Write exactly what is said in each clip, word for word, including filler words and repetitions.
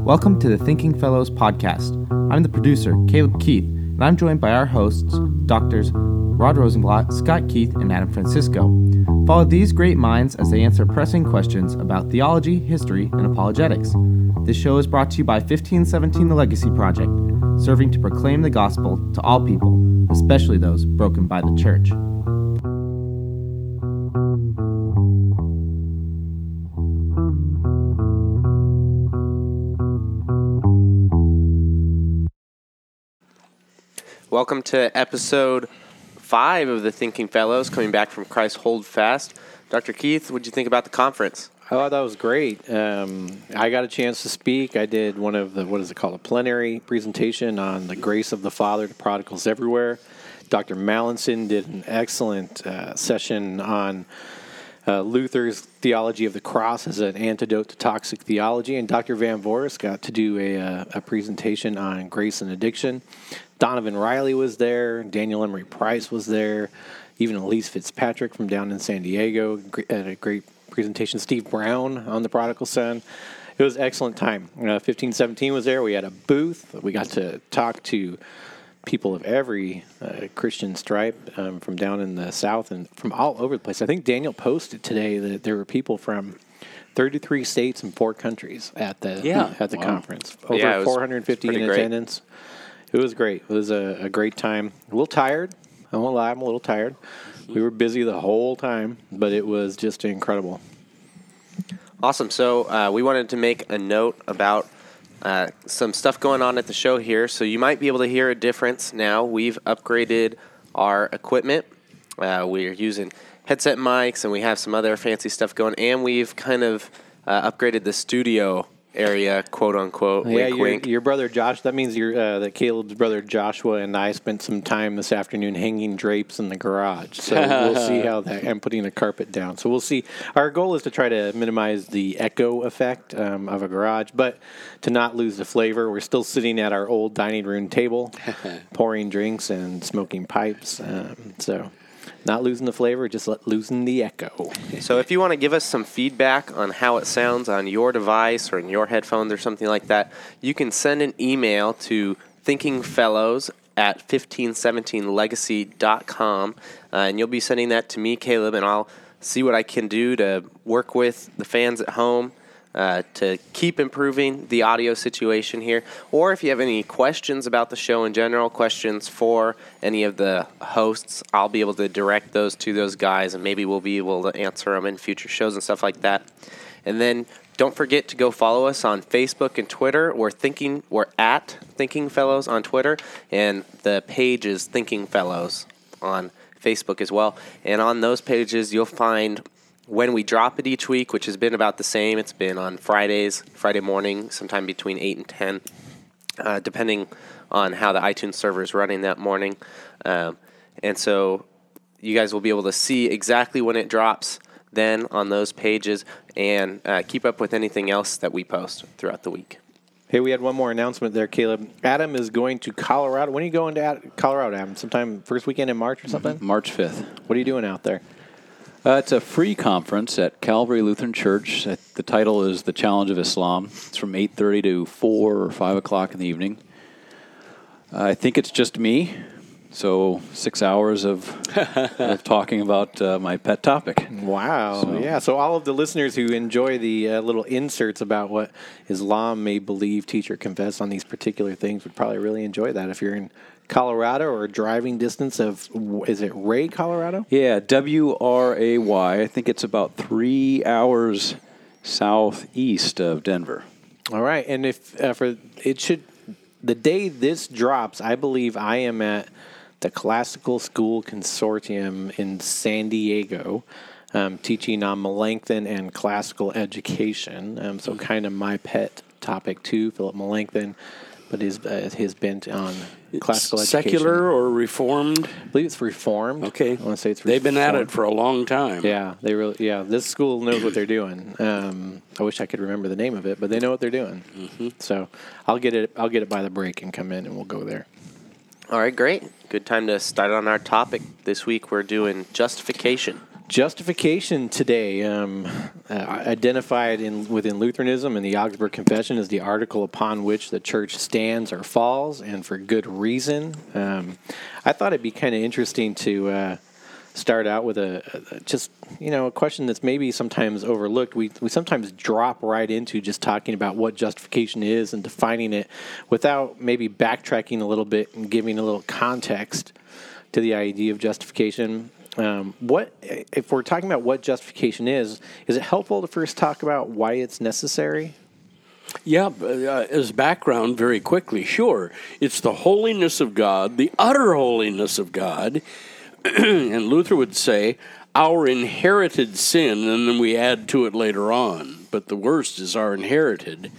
Welcome to the Thinking Fellows podcast. I'm the producer, Caleb Keith, and I'm joined by our hosts, Doctors Rod Rosenblatt, Scott Keith, and Adam Francisco. Follow these great minds as they answer pressing questions about theology, history, and apologetics. This show is brought to you by fifteen seventeen The Legacy Project, serving to proclaim the gospel to all people, especially those broken by the church. Welcome to episode five of the Thinking Fellows, coming back from Christ Hold Fast. Doctor Keith, what did you think about the conference? I thought that was great. Um, I got a chance to speak. I did one of the, what is it called, a plenary presentation on the grace of the Father to prodigals everywhere. Doctor Mallinson did an excellent uh, session on uh, Luther's theology of the cross as an antidote to toxic theology. And Doctor Van Voris got to do a, a, a presentation on grace and addiction. Donovan Riley was there. Daniel Emery Price was there. Even Elise Fitzpatrick from down in San Diego had a great presentation. Steve Brown on the Prodigal Son. It was an excellent time. Uh, fifteen seventeen was there. We had a booth. We got to talk to people of every uh, Christian stripe um, from down in the South and from all over the place. I think Daniel posted today that there were people from thirty-three states and four countries at the yeah. at the wow. conference. Over yeah, four hundred fifty in great. attendance. It was great. It was a, a great time. A little tired. I won't lie, I'm a little tired. We were busy the whole time, but it was just incredible. Awesome. So uh, we wanted to make a note about uh, some stuff going on at the show here. So you might be able to hear a difference now. We've upgraded our equipment. Uh, we're using headset mics, and we have some other fancy stuff going. And we've kind of uh, upgraded the studio area, quote unquote. Yeah, wink, your, wink. your brother Josh. That means your uh, that Caleb's brother Joshua and I spent some time this afternoon hanging drapes in the garage. So we'll see how that. I'm putting a carpet down. So we'll see. Our goal is to try to minimize the echo effect um, of a garage, but to not lose the flavor. We're still sitting at our old dining room table, pouring drinks and smoking pipes. Um, so. Not losing the flavor, just let, losing the echo. So if you want to give us some feedback on how it sounds on your device or in your headphones or something like that, you can send an email to thinkingfellows at fifteen seventeen legacy dot com, uh, and you'll be sending that to me, Caleb, and I'll see what I can do to work with the fans at home Uh, to keep improving the audio situation here. Or if you have any questions about the show in general, questions for any of the hosts, I'll be able to direct those to those guys, and maybe we'll be able to answer them in future shows and stuff like that. And then don't forget to go follow us on Facebook and Twitter. We're thinking we're at Thinking Fellows on Twitter, and the page is Thinking Fellows on Facebook as well. And on those pages, you'll find when we drop it each week, which has been about the same. It's been on Fridays, Friday morning, sometime between eight and ten, uh, depending on how the iTunes server is running that morning. Um, and so you guys will be able to see exactly when it drops then on those pages and uh, keep up with anything else that we post throughout the week. Hey, we had one more announcement there, Caleb. Adam is going to Colorado. When are you going to Ad- Colorado, Adam? Sometime first weekend in March or something? March fifth. What are you doing out there? Uh, it's a free conference at Calvary Lutheran Church. Uh, The title is The Challenge of Islam. It's from eight thirty to four or five o'clock in the evening. Uh, I think it's just me, so six hours of, of talking about uh, my pet topic. Wow. So- Yeah, so all of the listeners who enjoy the uh, little inserts about what Islam may believe, teach, or confess on these particular things would probably really enjoy that if you're in Colorado or driving distance of, is it Ray, Colorado? Yeah, W R A Y. I think it's about three hours southeast of Denver. All right, and if uh, for it should, the day this drops, I believe I am at the Classical School Consortium in San Diego, um, teaching on Melanchthon and classical education. Um, so kind of my pet topic too, Philip Melanchthon, but his uh, his bent on classical education. Secular or reformed? I believe it's reformed. Okay. I want to say it's reformed. They've been at it for a long time. Yeah, they really. Yeah, this school knows what they're doing. Um, I wish I could remember the name of it, but they know what they're doing. Mm-hmm. So I'll get it. I'll get it by the break and come in, and we'll go there. All right, great. Good time to start on our topic. This week we're doing justification. Justification today, um, uh, identified in within Lutheranism and the Augsburg Confession, is the article upon which the church stands or falls, and for good reason. Um, I thought it'd be kind of interesting to uh, start out with a, a just you know a question that's maybe sometimes overlooked. We we sometimes drop right into just talking about what justification is and defining it without maybe backtracking a little bit and giving a little context to the idea of justification. Um, what if we're talking about what justification is? Is it helpful to first talk about why it's necessary? Yeah, uh, as background, very quickly, sure. It's the holiness of God, the utter holiness of God, and Luther would say, our inherited sin, and then we add to it later on. But the worst is our inherited.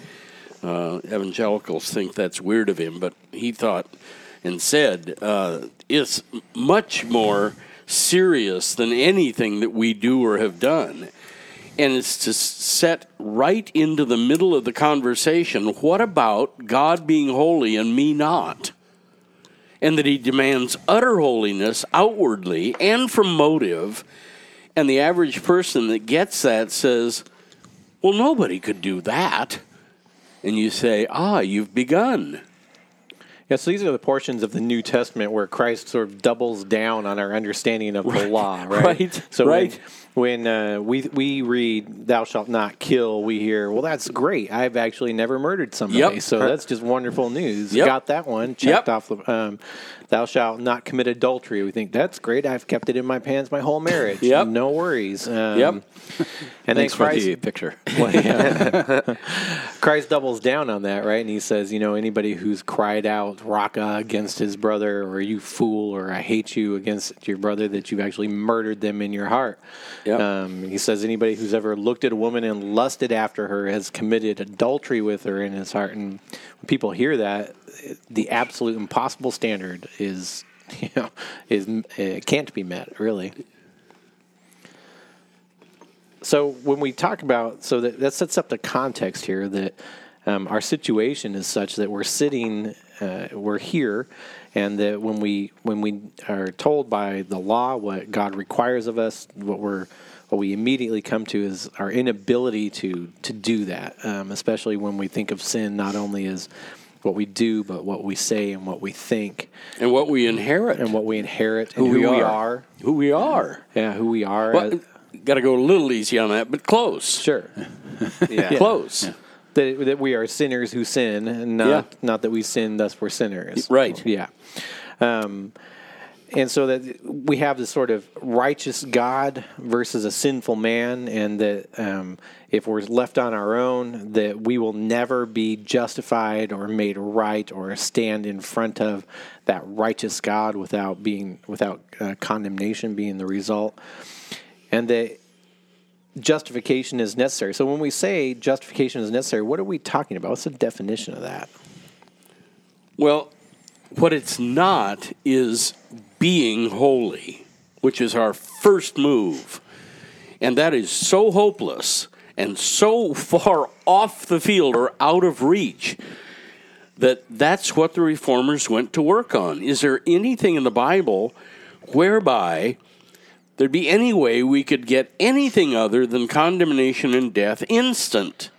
Uh, evangelicals think that's weird of him, but he thought and said, uh, it's much more serious than anything that we do or have done. And it's to set right into the middle of the conversation, what about God being holy and me not? And that he demands utter holiness outwardly and from motive. And the average person that gets that says, well, nobody could do that. And you say, ah, you've begun. Yeah, so these are the portions of the New Testament where Christ sort of doubles down on our understanding of the law, right? Right, So right. when, when uh, we we read, thou shalt not kill, we hear, well, that's great. I've actually never murdered somebody, Yep. so that's just wonderful news. Yep. Got that one checked Yep. off. The, um, thou shalt not commit adultery. We think, that's great. I've kept it in my pants my whole marriage. Yep. No worries. Um, Yep. And Thanks then for Christ, the picture. well, yeah. Christ doubles down on that, right? And he says, you know, anybody who's cried out, raka, against his brother, or you fool, or I hate you against your brother, that you've actually murdered them in your heart. Yep. Um, he says, anybody who's ever looked at a woman and lusted after her has committed adultery with her in his heart. And when people hear that, the absolute impossible standard is, you know, is it can't be met, really. So when we talk about, so that, that sets up the context here that um, our situation is such that we're sitting, uh, we're here, and that when we when we are told by the law what God requires of us, what we're what we immediately come to is our inability to to do that, um, especially when we think of sin not only as what we do, but what we say and what we think, And what we inherit. and what we inherit, Who and who we we are. are. Who we are. Yeah, who we are. Well, Uh, got to go a little easy on that, but close. sure. Yeah. Close. That, that we are sinners who sin, and not Yeah. not that we sin, thus we're sinners. Right. Yeah. Um, and so that we have this sort of righteous God versus a sinful man, and that um, if we're left on our own, that we will never be justified or made right or stand in front of that righteous God without being without uh, condemnation being the result, and that justification is necessary. So when we say justification is necessary, what are we talking about? What's the definition of that? Well, what it's not is being holy, which is our first move. And that is so hopeless and so far off the field or out of reach that that's what the Reformers went to work on. Is there anything in the Bible whereby there'd be any way we could get anything other than condemnation and death instant?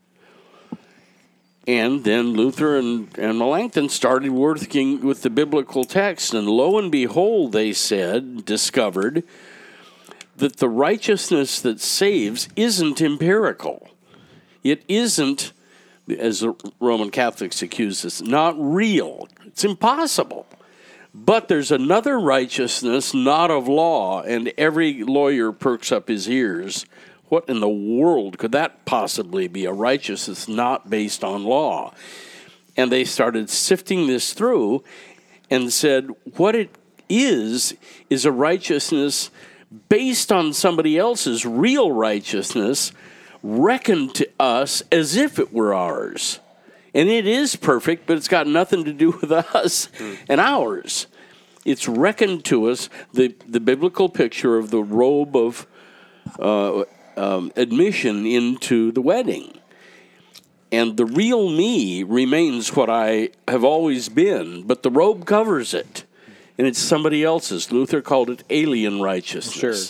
And then Luther and, and Melanchthon started working with the biblical text, and lo and behold, they said, discovered, that the righteousness that saves isn't empirical. It isn't, as the Roman Catholics accuse us, not real. It's impossible. But there's another righteousness, not of law, and every lawyer perks up his ears. What in the world could that possibly be? A righteousness not based on law. And they started sifting this through and said, what it is, is a righteousness based on somebody else's real righteousness, reckoned to us as if it were ours. And it is perfect, but it's got nothing to do with us mm. and ours. It's reckoned to us, the, the biblical picture of the robe of uh, um, admission into the wedding. And the real me remains what I have always been, but the robe covers it. And it's somebody else's. Luther called it alien righteousness. Sure.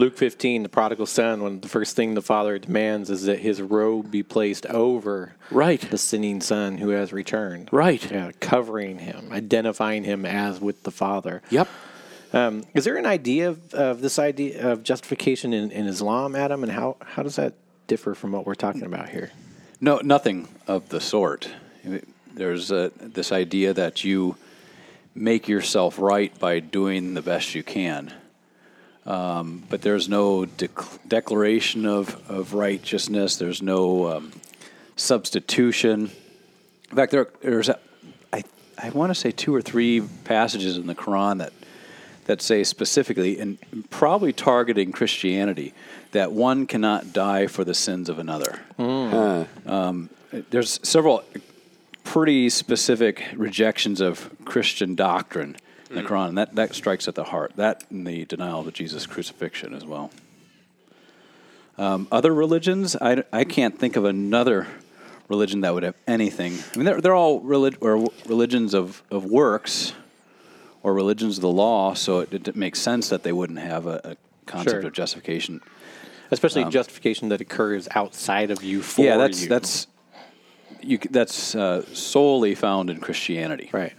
Luke fifteen, the prodigal son, when the first thing the father demands is that his robe be placed over Right. the sinning son who has returned. Right. Yeah, covering him, identifying him as with the father. Yep. Um, is there an idea of, of this idea of justification in, in Islam, Adam, and how, how does that differ from what we're talking about here? No, nothing of the sort. There's uh, this idea that you make yourself right by doing the best you can. Um, but there's no dec- declaration of, of righteousness. There's no um, substitution. In fact, there, there's a, I, I want to say two or three passages in the Quran that that say specifically, and probably targeting Christianity, that one cannot die for the sins of another. Uh, Um, there's several pretty specific rejections of Christian doctrine in the Quran, and that, that strikes at the heart. That and the denial of Jesus' crucifixion as well. Um, other religions, I, I can't think of another religion that would have anything. I mean, they're, they're all relig- or religions of, of works or religions of the law, so it, it makes sense that they wouldn't have a, a concept Sure. of justification. Especially Um, justification that occurs outside of you for yeah, that's you. that's you. c- That's uh, solely found in Christianity. Right.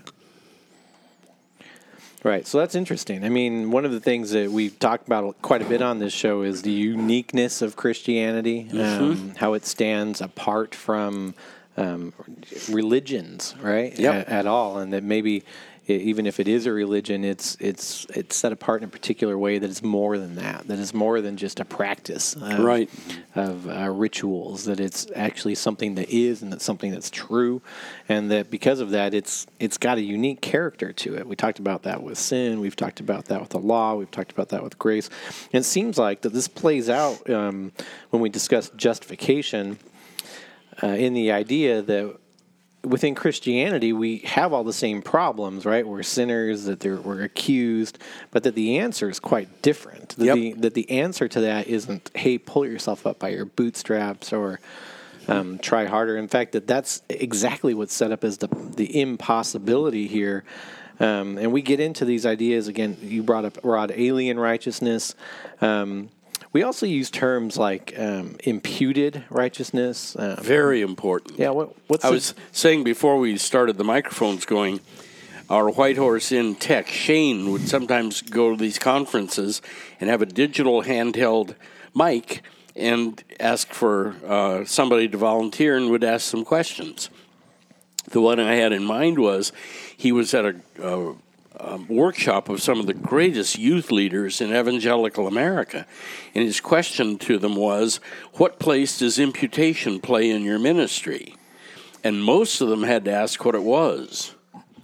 Right. So that's interesting. I mean, one of the things that we've talked about quite a bit on this show is the uniqueness of Christianity, um, how it stands apart from um, religions, right? Yep. At, at all, and that maybe e- even if it is a religion, it's it's it's set apart in a particular way that is more than that. That is more than just a practice, of, Right. Of uh, rituals. That it's actually something that is, and that's something that's true, and that because of that, it's it's got a unique character to it. We talked about that with sin. We've talked about that with the law. We've talked about that with grace. And it seems like that this plays out um, when we discuss justification. Uh, in the idea that within Christianity, we have all the same problems, right? We're sinners, that they're, we're accused, but that the answer is quite different. That, Yep. the, that the answer to that isn't, hey, pull yourself up by your bootstraps or um, try harder. In fact, that that's exactly what's set up as the, the impossibility here. Um, and we get into these ideas, again, you brought up, Rod, alien righteousness. Um, we also use terms like um, imputed righteousness. Um, Very important. yeah, what, what's I the- was saying before we started the microphones going, our White Horse in tech, Shane, would sometimes go to these conferences and have a digital handheld mic and ask for uh, somebody to volunteer and would ask some questions. The one I had in mind was he was at a, a, a workshop of some of the greatest youth leaders in evangelical America, and his question to them was, what place does imputation play in your ministry? And most of them had to ask what it was.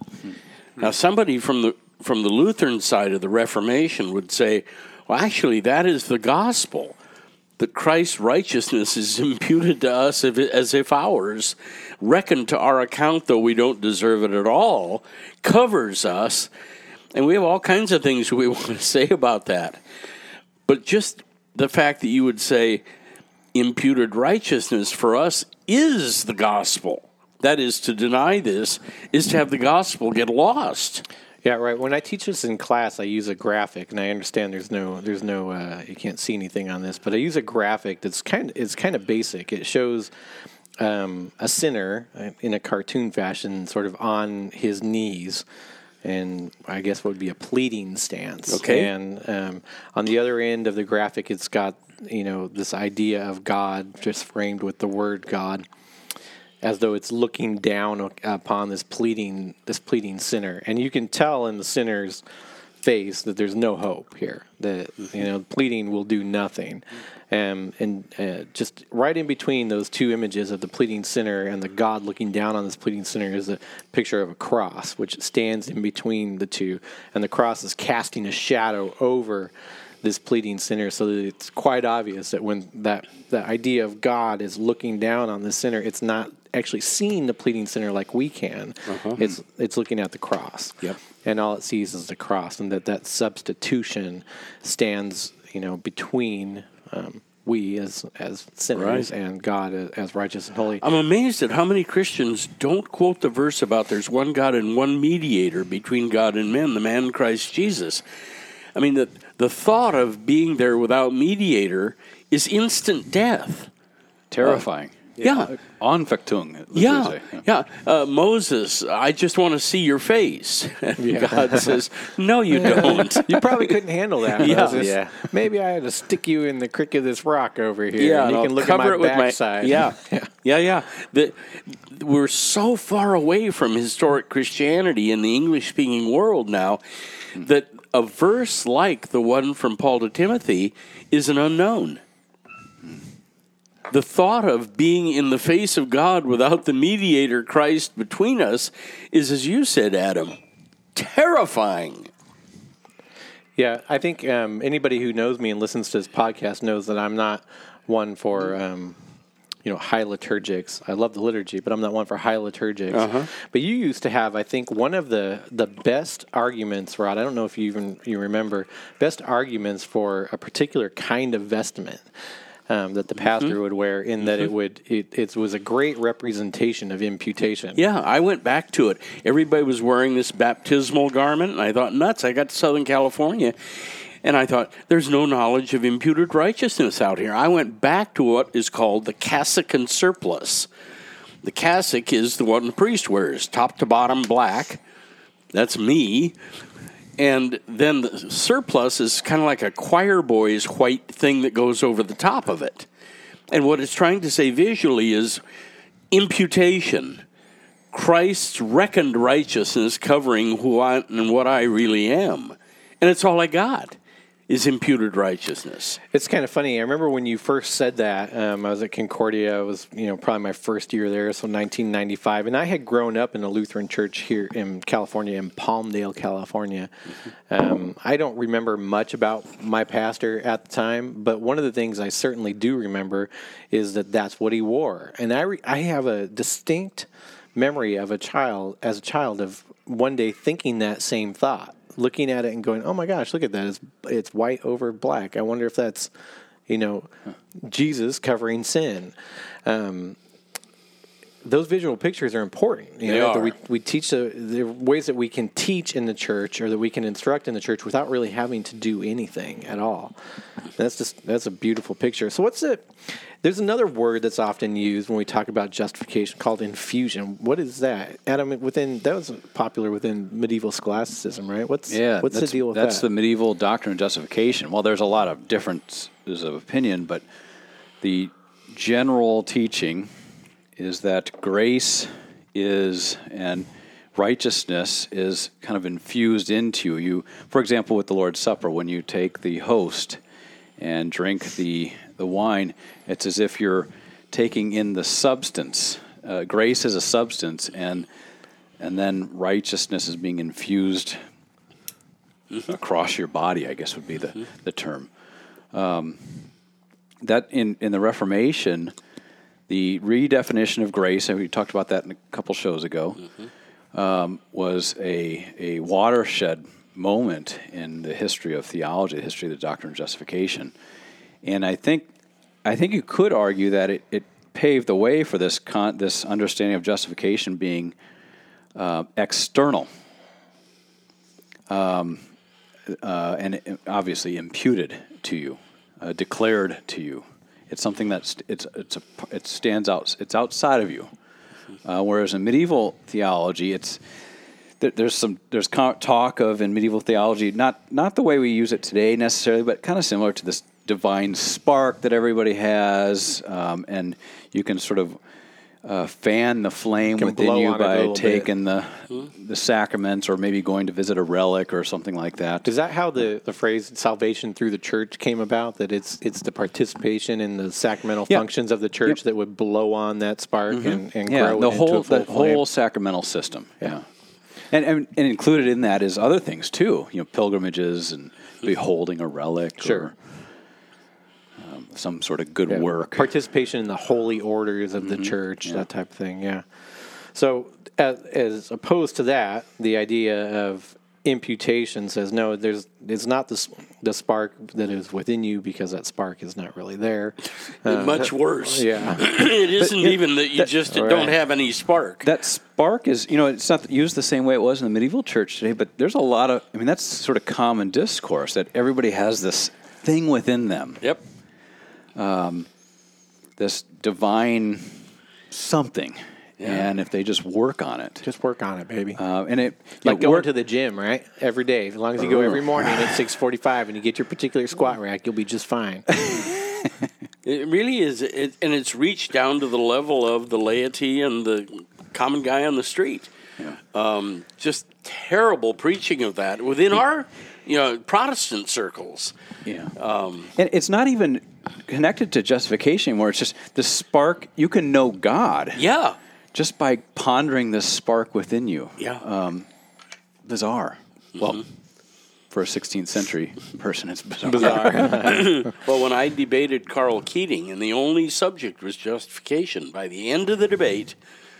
Now, somebody from the from the Lutheran side of the Reformation would say, well, actually, that is the gospel, that Christ's righteousness is imputed to us as if ours, reckoned to our account, though we don't deserve it at all, covers us. And we have all kinds of things we want to say about that. But just the fact that you would say imputed righteousness for us is the gospel. That is, to deny this is to have the gospel get lost. Yeah, right. When I teach this in class, I use a graphic, and I understand there's no, there's no, uh, you can't see anything on this, but I use a graphic that's kind of, it's kind of basic. It shows um, a sinner uh, in a cartoon fashion, sort of on his knees, and I guess what would be a pleading stance. Okay. And um, on the other end of the graphic, it's got, you know, this idea of God just framed with the word God, as though it's looking down upon this pleading this pleading sinner. And you can tell in the sinner's face that there's no hope here, that, you know, pleading will do nothing. Um, and uh, just right in between those two images of the pleading sinner and the God looking down on this pleading sinner is a picture of a cross, which stands in between the two. And the cross is casting a shadow over this pleading sinner, so that it's quite obvious that when that the idea of God is looking down on the sinner, it's not actually seeing the pleading sinner like we can. Uh-huh. It's it's looking at the cross. Yep. And all it sees is the cross, and that that substitution stands, you know, between um, we as as sinners Right. and God as, as righteous and holy. I'm amazed at how many Christians don't quote the verse about there's one God and one mediator between God and men, the man Christ Jesus. I mean, the, The thought of being there without mediator is instant death. Terrifying. Yeah. Anfechtung. as we Yeah, say. yeah. Uh, Moses, I just want to see your face. And God says, no, you don't. You probably couldn't handle that. Yeah. Moses. Yeah. Maybe I had to stick you in the crick of this rock over here. Yeah, and you and can I'll look cover at my it with backside. my yeah, yeah, yeah. The, we're so far away from historic Christianity in the English-speaking world now that a verse like the one from Paul to Timothy is an unknown. The thought of being in the face of God without the mediator, Christ, between us is, as you said, Adam, terrifying. Yeah, I think um, anybody who knows me and listens to this podcast knows that I'm not one for, um, you know, high liturgics. I love the liturgy, but I'm not one for high liturgics. Uh-huh. But you used to have, I think, one of the, the best arguments, Rod. I don't know if you even you remember best arguments for a particular kind of vestment. Um, that the pastor mm-hmm. would wear, in that mm-hmm. it would it, it was a great representation of imputation. Yeah, I went back to it. Everybody was wearing this baptismal garment, and I thought, nuts. I got to Southern California, and I thought, there's no knowledge of imputed righteousness out here. I went back to what is called the cassock and surplice. The cassock is the one the priest wears, top to bottom black. That's me. And then the surplice is kind of like a choir boy's white thing that goes over the top of it. And what it's trying to say visually is imputation. Christ's reckoned righteousness covering who I and what I really am. And it's all I got is imputed righteousness. It's kind of funny. I remember when you first said that. Um, I was at Concordia. It was, you know, probably my first year there, so nineteen ninety-five. And I had grown up in a Lutheran church here in California, in Palmdale, California. Um, I don't remember much about my pastor at the time, but one of the things I certainly do remember is that that's what he wore. And I re- I have a distinct memory of a child, as a child, of one day thinking that same thought. Looking at it and going, oh my gosh, look at that. It's, it's white over black. I wonder if that's, you know, Jesus covering sin. Um, those visual pictures are important. You they know, are. That we, we teach the, the ways that we can teach in the church, or that we can instruct in the church without really having to do anything at all. That's just, that's a beautiful picture. So what's it? There's another word that's often used when we talk about justification called infusion. What is that? Adam, within that was popular within medieval scholasticism, right? What's Yeah, what's the that's, deal with that's that? the medieval doctrine of justification. Well, there's a lot of differences of opinion, but the general teaching is that grace is and righteousness is kind of infused into you. For example, with the Lord's Supper, when you take the host and drink the the wine, it's as if you're taking in the substance. Uh, grace is a substance, and and then righteousness is being infused mm-hmm. across your body, I guess would be the, mm-hmm. the term. Um, that in, in the Reformation, the redefinition of grace, and we talked about that in a couple shows ago, mm-hmm. um, was a, a watershed moment in the history of theology, the history of the doctrine of justification. And I think I think you could argue that it, it paved the way for this con- this understanding of justification being uh, external, um, uh, and obviously imputed to you, uh, declared to you. It's something that's it's it's a, it stands out. It's outside of you. Uh, whereas in medieval theology, it's there, there's some there's talk of in medieval theology, not not the way we use it today necessarily, but kind of similar to this divine spark that everybody has, um, and you can sort of uh, fan the flame within you by taking the mm-hmm. the sacraments, or maybe going to visit a relic or something like that. Is that how the, the phrase "salvation through the church" came about? That it's it's the participation in the sacramental yeah. functions of the church yep. that would blow on that spark mm-hmm. and, and yeah, grow the it whole into a full the flame. whole sacramental system. Yeah. yeah. And, and and included in that is other things too. You know, pilgrimages and beholding a relic. Sure. Or, some sort of good yeah. work. Participation in the holy orders of mm-hmm. the church, yeah. that type of thing, yeah. So as, as opposed to that, the idea of imputation says, no, there's it's not the, the spark that is within you because that spark is not really there. Uh, Much worse. Yeah. It isn't even that you that- just right. don't have any spark. That spark is, you know, it's not used the same way it was in the medieval church today, but there's a lot of, I mean, that's sort of common discourse that everybody has this thing within them, Yep. this divine something. Yeah. And if they just work on it, Just work on it, baby. uh, and it Like it going work- to the gym, right? Every day. As long as you go every morning at six forty-five and you get your particular squat rack, you'll be just fine. It really is, it, and it's reached down to the level of the laity and the common guy on the street. Um, just terrible preaching of that within our, you know, Protestant circles. Yeah. Um, and it's not even connected to justification anymore. It's just the spark. You can know God Yeah, just by pondering this spark within you. yeah. Um, bizarre. Well, for a sixteenth century person, it's bizarre. Bizarre. Well, when I debated Carl Keating, and the only subject was justification, by the end of the debate,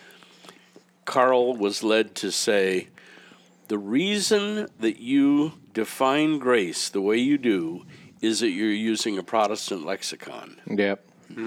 Carl was led to say, the reason that you define grace the way you do is that you're using a Protestant lexicon. Yep.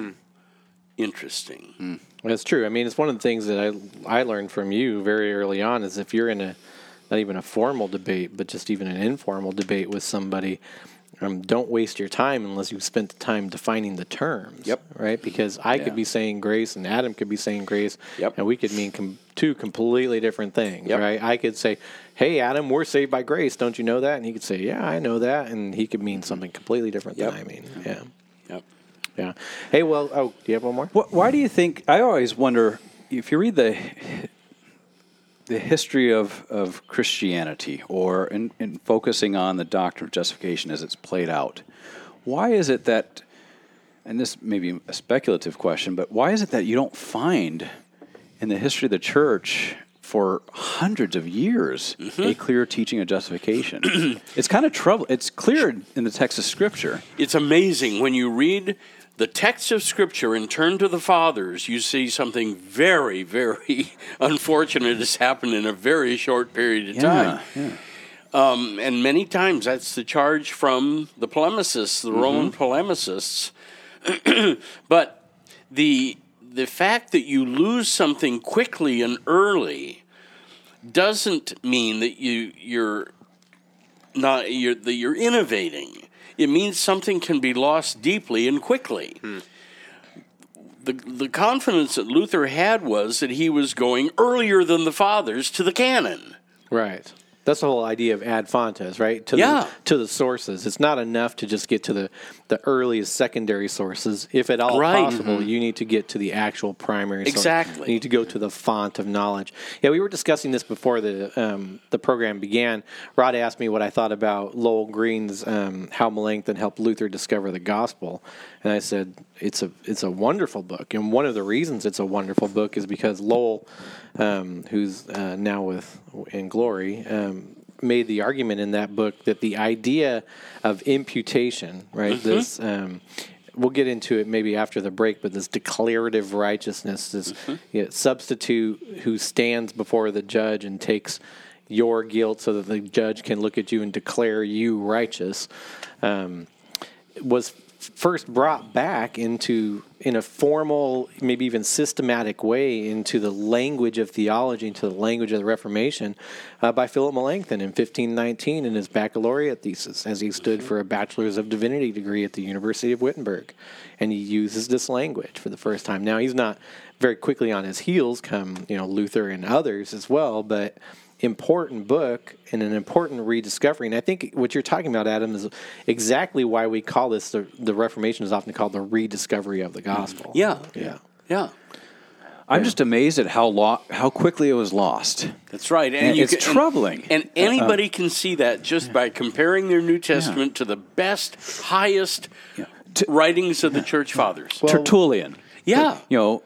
Interesting. That's true. I mean, it's one of the things that I I learned from you very early on is if you're in a, not even a formal debate, but just even an informal debate with somebody, um, don't waste your time unless you've spent the time defining the terms. Yep. Right? Because I Yeah. could be saying grace and Adam could be saying grace, Yep. and we could mean com- two completely different things. Yep. Right? I could say, hey, Adam, we're saved by grace. Don't you know that? And he could say, yeah, I know that. And he could mean something completely different Yep. than I mean. Yeah. Yep. Yeah. Hey, well, oh, do you have one more? Wh- Why do you think? I always wonder if you read the the history of, of Christianity, or in, in focusing on the doctrine of justification as it's played out. Why is it that? And this may be a speculative question, but why is it that you don't find in the history of the church for hundreds of years a clear teaching of justification? It's kind of trouble. It's clear in the text of Scripture. It's amazing when you read the text of Scripture and turn to the Fathers, you see something very, very unfortunate has happened in a very short period of time. yeah. Um, and many times that's the charge from the polemicists, the Roman polemicists. But the the fact that you lose something quickly and early doesn't mean that you you're not you're that you're innovating. It means something can be lost deeply and quickly. Hmm. The the confidence that Luther had was that he was going earlier than the fathers to the canon. Right. That's the whole idea of ad fontes, right? To Yeah. The, to the sources. It's not enough to just get to the, the earliest secondary sources. If at all Right. possible, you need to get to the actual primary source. Exactly. You need to go to the font of knowledge. Yeah, we were discussing this before the um, the program began. Rod asked me what I thought about Lowell Green's um, How Melanchthon Helped Luther Discover the Gospel. And I said, it's a it's a wonderful book. And one of the reasons it's a wonderful book is because Lowell, um, who's uh, now with in glory, um, made the argument in that book that the idea of imputation, right? Mm-hmm. This um, we'll get into it maybe after the break, but this declarative righteousness, this Mm-hmm. you know, substitute who stands before the judge and takes your guilt so that the judge can look at you and declare you righteous, um, was first brought back into, in a formal, maybe even systematic way, into the language of theology, into the language of the Reformation, uh, by Philip Melanchthon in fifteen nineteen in his baccalaureate thesis, as he stood for a Bachelor's of Divinity degree at the University of Wittenberg. And he uses this language for the first time. Now, he's not very quickly on his heels come, you know, Luther and others as well, but important book and an important rediscovery. And I think what you're talking about, Adam, is exactly why we call this, the, the Reformation is often called the rediscovery of the gospel. Yeah. Yeah. Yeah. I'm just amazed at how lo- how quickly it was lost. That's right. And you it's can- troubling. And, and anybody can see that just by comparing their New Testament to the best, highest writings of the church fathers. Tertullian, Yeah. you know,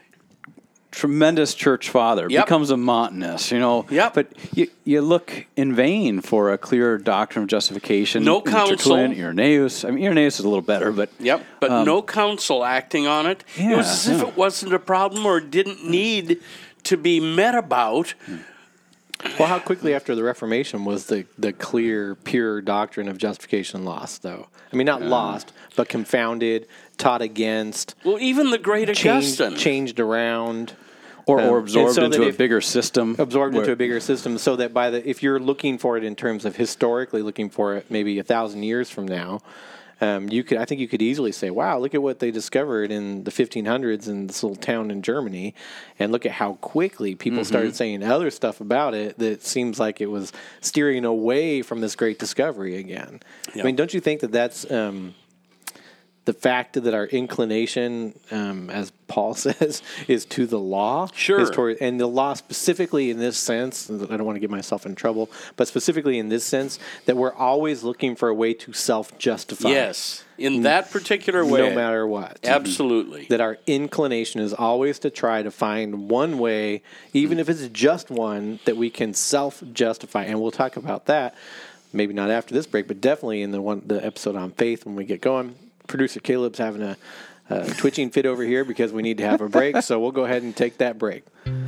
tremendous church father, Yep. becomes a Montanist, you know. Yep. But you, you look in vain for a clear doctrine of justification. No in counsel. Tertullian, Irenaeus. I mean, Irenaeus is a little better, but Yep, but no council acting on it. It was yeah, as if yeah. it wasn't a problem or didn't need to be met about Well, how quickly after the Reformation was the, the clear, pure doctrine of justification lost, though? I mean, not uh, lost, but confounded, taught against. Well, even the great changed, Augustine. Changed around. Or, um, or absorbed so into a if, bigger system. Absorbed where, into a bigger system, so that by the if you're looking for it in terms of historically looking for it maybe a thousand years from now, um, you could I think you could easily say, wow, look at what they discovered in the fifteen hundreds in this little town in Germany, and look at how quickly people mm-hmm. started saying other stuff about it that seems like it was steering away from this great discovery again. Yep. I mean, don't you think that that's um, the fact that our inclination, um, as Paul says, is to the law. Sure. Is toward, and the law specifically in this sense, I don't want to get myself in trouble, but specifically in this sense, that we're always looking for a way to self-justify. Yes, in that particular way. No matter what. Absolutely. That our inclination is always to try to find one way, even if it's just one, that we can self-justify. And we'll talk about that, maybe not after this break, but definitely in the one the episode on faith when we get going. Producer Caleb's having a, a twitching fit over here because we need to have a break, so we'll go ahead and take that break.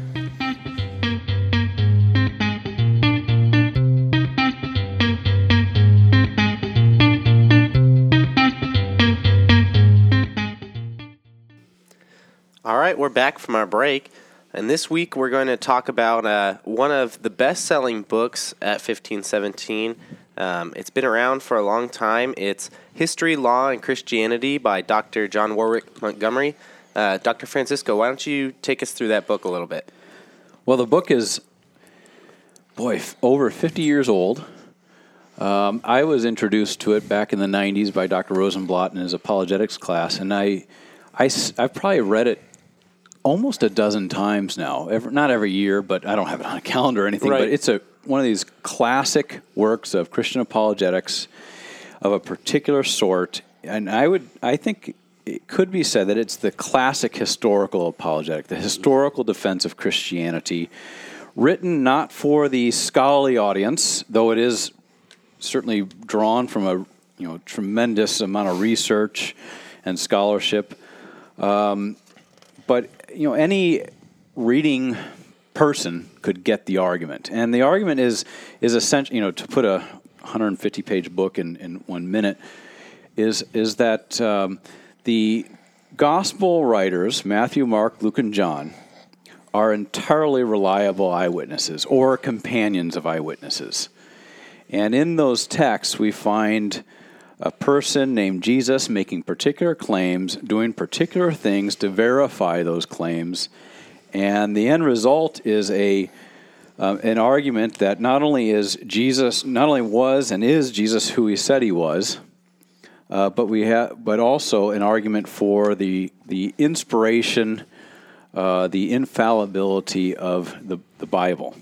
All right, we're back from our break, and this week we're going to talk about uh, one of the best-selling books at fifteen seventeen. Um, it's been around for a long time. It's History, Law, and Christianity by Doctor John Warwick Montgomery. Uh, Doctor Francisco, why don't you take us through that book a little bit? Well, the book is, boy, f- over fifty years old. Um, I was introduced to it back in the nineties by Doctor Rosenblatt in his apologetics class, and I, I, I've probably read it almost a dozen times now. Every, not every year, but I don't have it on a calendar or anything, right. but it's a one of these classic works of Christian apologetics of a particular sort, and I would, I think it could be said that it's the classic historical apologetic, the historical defense of Christianity, written not for the scholarly audience, though it is certainly drawn from a you know tremendous amount of research and scholarship, um, but you know any reading person could get the argument, and the argument is is essentially, you know, to put a one hundred fifty page book in, in one minute, is is that um, the gospel writers Matthew, Mark, Luke, and John are entirely reliable eyewitnesses or companions of eyewitnesses, and in those texts we find a person named Jesus making particular claims, doing particular things to verify those claims. And the end result is a uh, an argument that not only is Jesus, not only was and is Jesus who he said he was, uh, but we have, but also an argument for the the inspiration, uh, the infallibility of the the Bible.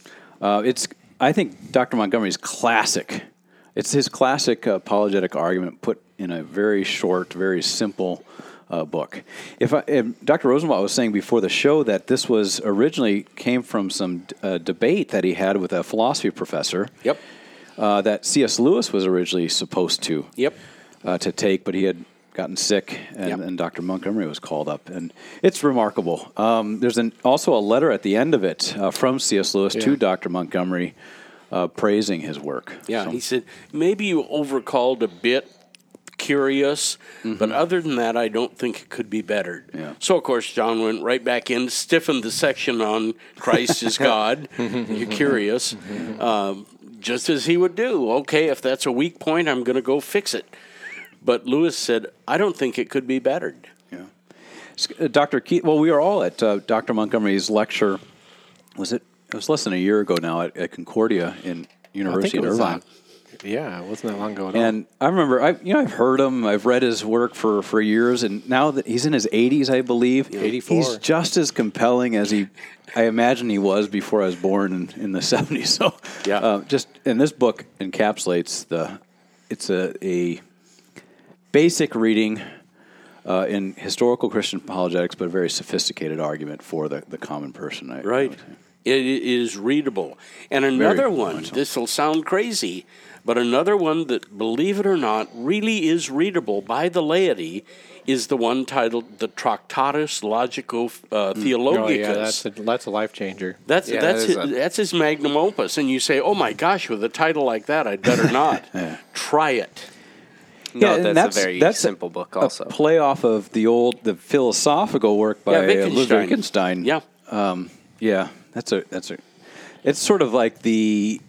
Uh, it's I think Doctor Montgomery's classic. It's his classic apologetic argument put in a very short, very simple Uh, book. If, I, if Doctor Rosenblatt was saying before the show that this was originally came from some uh, debate that he had with a philosophy professor. Yep. Uh, that C S Lewis was originally supposed to. Yep. Uh, to take, but he had gotten sick, and, yep. and Doctor Montgomery was called up, and it's remarkable. Um, there's an, also a letter at the end of it uh, from C S Lewis yeah. to Doctor Montgomery, uh, praising his work. Yeah, so. He said maybe you overcalled a bit. Curious, mm-hmm. but other than that, I don't think it could be bettered. Yeah. So, of course, John went right back in, stiffened the section on Christ is God. You're curious, um, just as he would do. Okay, if that's a weak point, I'm going to go fix it. But Lewis said, I don't think it could be bettered. Yeah, Doctor Keith. Well, we were all at uh, Doctor Montgomery's lecture. Was it? It was less than a year ago now at, at Concordia in University of Irvine. Yeah, it wasn't that long ago at and all. I remember, I you know, I've heard him, I've read his work for, for years, and now that he's in his eighties, I believe, eighty-four. He's just as compelling as he, I imagine he was before I was born in, in the seventies. So, yeah, uh, just and this book encapsulates the, it's a a basic reading uh, in historical Christian apologetics, but a very sophisticated argument for the, the common person. I, right. I It is readable. And another one, this will sound crazy, but another one that, believe it or not, really is readable by the laity is the one titled the Tractatus Logico uh, Theologicus. Oh, yeah, that's a, that's a life changer. That's Yeah, that's that his, is a- that's his magnum opus, and you say, "Oh my gosh, with a title like that, I'd better not try it." No, and that's, a very that's simple book also. A play off of the old the philosophical work by Yeah, uh, Wittgenstein. Ludwig Wittgenstein. Yeah. Um, yeah, that's a that's a. It's sort of like the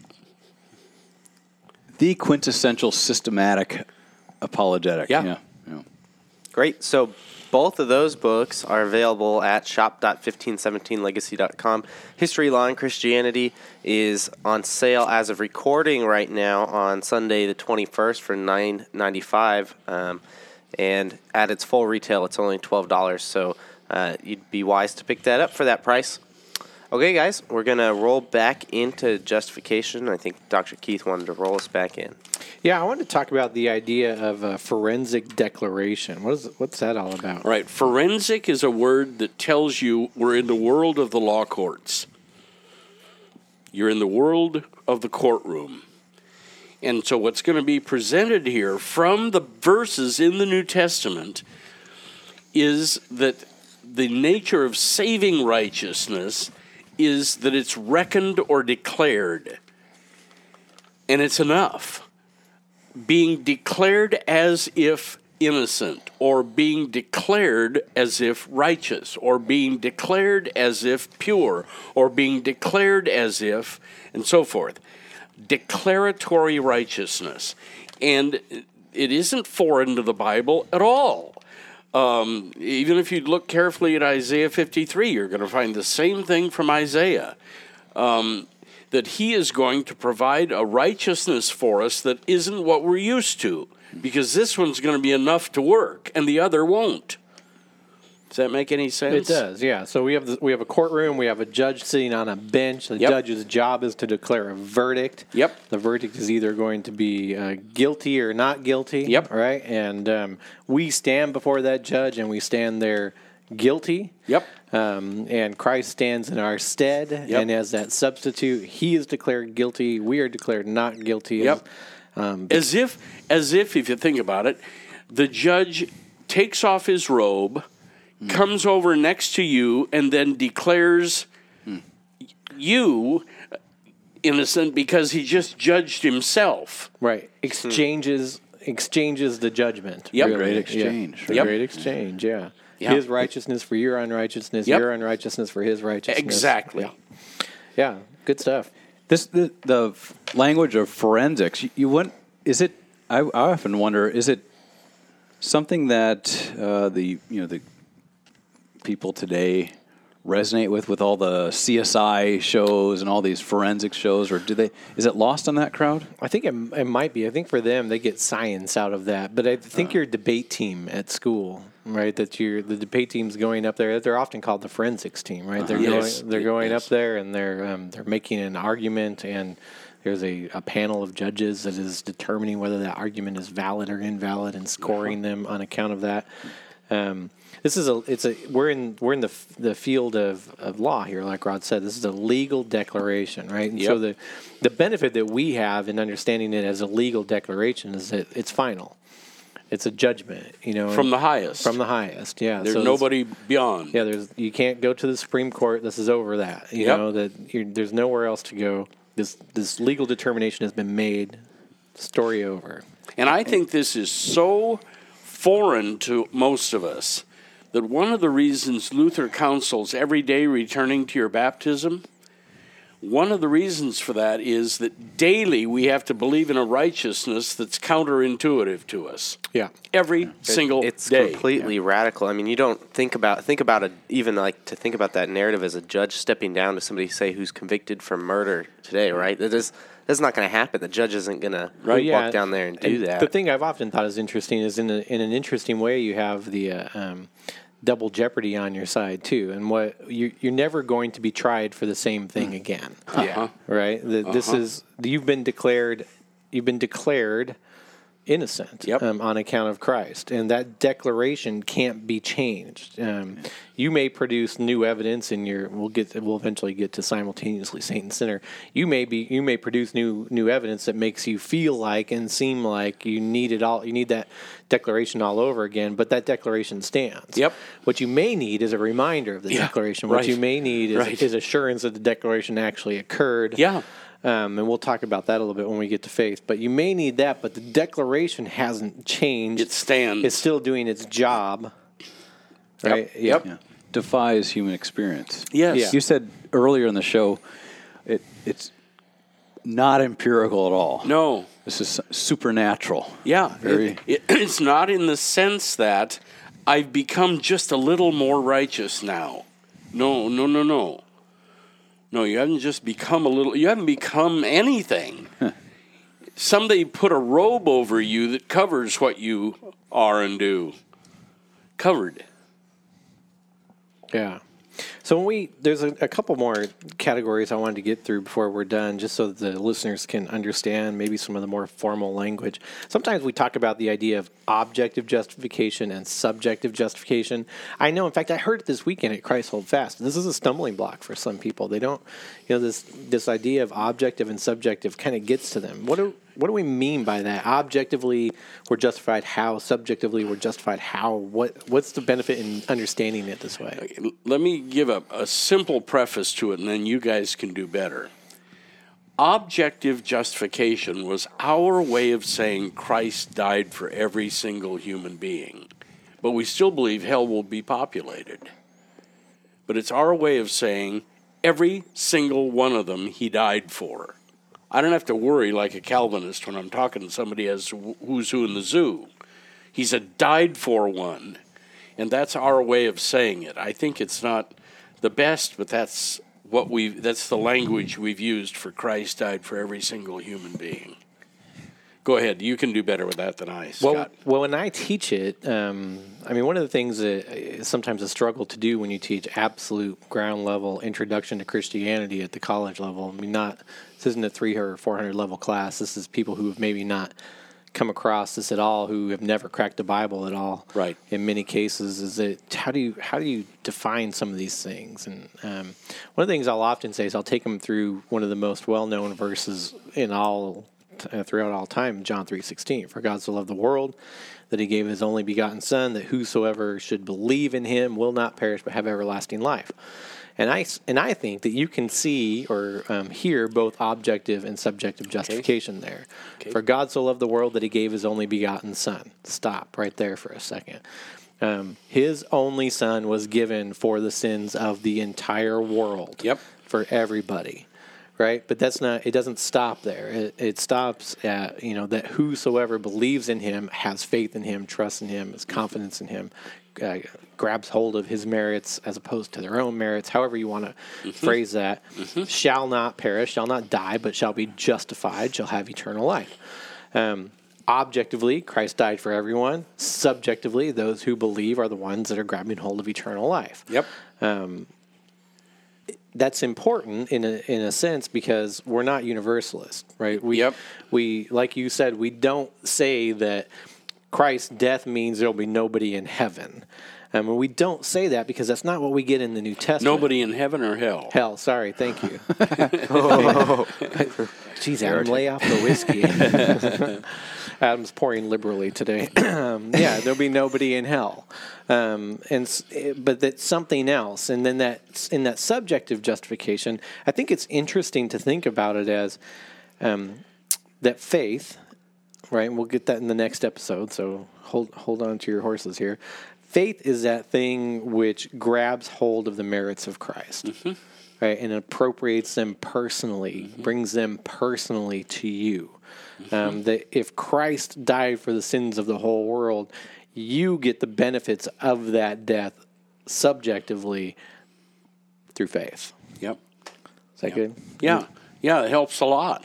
the quintessential systematic apologetic. Yeah. Yeah. yeah. Great. So both of those books are available at shop dot fifteen seventeen legacy dot com. History, Law, and Christianity is on sale as of recording right now on Sunday the twenty-first for nine ninety-five, um, and at its full retail, it's only twelve dollars. So uh, you'd be wise to pick that up for that price. Okay, guys, we're going to roll back into justification. I think Doctor Keith wanted to roll us back in. Yeah, I wanted to talk about the idea of a forensic declaration. What is what's that all about? Right. Forensic is a word that tells you we're in the world of the law courts. You're in the world of the courtroom. And so what's going to be presented here from the verses in the New Testament is that the nature of saving righteousness is that it's reckoned or declared. And it's enough. Being declared as if innocent, or being declared as if righteous, or being declared as if pure, or being declared as if, and so forth. Declaratory righteousness. And it isn't foreign to the Bible at all. Um, even if you look carefully at Isaiah fifty-three, you're going to find the same thing from Isaiah. Um, that he is going to provide a righteousness for us that isn't what we're used to. Because this one's going to be enough to work, and the other won't. Does that make any sense? It does, yeah. So we have the, we have a courtroom. We have a judge sitting on a bench. The Yep. judge's job is to declare a verdict. Yep. The verdict is either going to be uh, guilty or not guilty. Yep. Right. And um, we stand before that judge, and we stand there guilty. Yep. Um, and Christ stands in our stead, and as that substitute, he is declared guilty. We are declared not guilty. Yep. Um, As if, as if, if you think about it, the judge takes off his robe, mm. comes over next to you, and then declares mm. you innocent because he just judged himself. Right. Exchanges exchanges the judgment. Yep. really. Great exchange. Yeah. Right. Yep. Great exchange, yeah. Yeah. His righteousness for your unrighteousness, Yep. your unrighteousness for his righteousness. Exactly. Yeah. Yeah, good stuff. This the, the f- language of forensics. You, you wouldn't. Is it? I, I often wonder. Is it something that uh, the you know the people today resonate with with all the C S I shows and all these forensic shows, or do they? Is it lost on that crowd? I think it, it might be. I think for them, they get science out of that. But I think your debate team at school, right? That you're the debate team's going up there. They're often called the forensics team, right? They're Yes. going. They're going Yes. up there and they're um, they're making an argument, and there's a, a panel of judges that is determining whether that argument is valid or invalid and scoring them on account of that. Um, this is a it's a we're in we're in the f- the field of, of law here, like Rod said. This is a legal declaration, right? And so Yep. the the benefit that we have in understanding it as a legal declaration is that it's final. It's a judgment, you know, From and- the highest. from the highest. Yeah, There's so this- nobody beyond. yeah, there's you can't go to the Supreme Court. This is over that. You Yep. know that you're, there's nowhere else to go. This this legal determination has been made. Story over. And I think this is so foreign to most of us that one of the reasons Luther counsels every day returning to your baptism, one of the reasons for that is that daily we have to believe in a righteousness that's counterintuitive to us. Yeah. Every single it's day. completely radical. I mean, you don't think about think about it even like to think about that narrative as a judge stepping down to somebody say who's convicted for murder today, right? That is that's not going to happen. The judge isn't going to Right, yeah. walk down there and do And that. The thing I've often thought is interesting is in a, in an interesting way you have the uh, um, double jeopardy on your side too, and what you, you're never going to be tried for the same thing again. Uh-huh. Right? The, This Uh-huh. is you've been declared. You've been declared innocent Yep. um, on account of Christ. And that declaration can't be changed. Um, you may produce new evidence in your, we'll get, we'll eventually get to simultaneously saint and sinner. You may be, you may produce new, new evidence that makes you feel like and seem like you need it all, you need that declaration all over again, but that declaration stands. Yep. What you may need is a reminder of the Yeah, declaration. What right. you may need is, Right. is assurance that the declaration actually occurred. Yeah. Um, and we'll talk about that a little bit when we get to faith. But you may need that, but the declaration hasn't changed. It stands. It's still doing its job. Right? Yep. Yeah. Defies human experience. Yes. Yeah. You said earlier in the show, it it's not empirical at all. No. This is supernatural. Yeah. Very. It, it, it's not in the sense that I've become just a little more righteous now. No, no, no, no. No, you haven't just become a little, you haven't become anything. Somebody put a robe over you that covers what you are and do. Covered. Yeah. So when we there's a, a couple more categories I wanted to get through before we're done, just so that the listeners can understand maybe some of the more formal language. Sometimes we talk about the idea of objective justification and subjective justification. I know, in fact, I heard it this weekend at Christ Hold Fast. This is a stumbling block for some people. They don't, you know, this this idea of objective and subjective kind of gets to them. What do what do we mean by that? Objectively, we're justified how? Subjectively, we're justified how? What what's the benefit in understanding it this way? Let me give a, a simple preface to it, and then you guys can do better. Objective justification was our way of saying Christ died for every single human being, but we still believe hell will be populated. But it's our way of saying every single one of them he died for. I don't have to worry like a Calvinist when I'm talking to somebody as who's who in the zoo. He's a died for one. And that's our way of saying it. I think it's not the best, but that's what we that's the language we've used for Christ died for every single human being. Go ahead. You can do better with that than I, Scott. Well, well, when I teach it, um, I mean, one of the things that is sometimes a struggle to do when you teach absolute ground level introduction to Christianity at the college level. I mean, not this isn't a three or four hundred level class. This is people who have maybe not come across this at all, who have never cracked the Bible at all. Right. In many cases, is that how do you how do you define some of these things? And um, one of the things I'll often say is I'll take them through one of the most well known verses in all. Uh, throughout all time, John three sixteen. For God so loved the world that he gave his only begotten Son, that whosoever should believe in him will not perish but have everlasting life. And I, and I think that you can see or um, hear both objective and subjective justification okay. there. Okay. For God so loved the world that he gave his only begotten Son. Stop right there for a second. Um, his only Son was given for the sins of the entire world. Yep. For everybody. Right, but that's not. It doesn't stop there. It, it stops at you know that whosoever believes in him, has faith in him, trusts in him, has confidence in him, uh, grabs hold of his merits as opposed to their own merits. However you want to mm-hmm. phrase that, mm-hmm. shall not perish, shall not die, but shall be justified, shall have eternal life. Um, objectively, Christ died for everyone. Subjectively, those who believe are the ones that are grabbing hold of eternal life. Yep. Um, That's important in a in a sense because we're not universalist, right? We yep. we like you said, we don't say that Christ's death means there'll be nobody in heaven. Um, and we don't say that because that's not what we get in the New Testament. Nobody in heaven or hell. Hell, sorry, thank you. oh. Jeez, Adam, lay off the whiskey. Adam's pouring liberally today. um, yeah, there'll be nobody in hell. Um, and but that's something else. And then that in that subjective justification, I think it's interesting to think about it as um, that faith, right? And we'll get that in the next episode. So hold hold on to your horses here. Faith is that thing which grabs hold of the merits of Christ, mm-hmm. right, and appropriates them personally, mm-hmm. brings them personally to you. Mm-hmm. Um, that if Christ died for the sins of the whole world, you get the benefits of that death subjectively through faith. Yep. Is that yep. good? Yeah. Yeah, it helps a lot.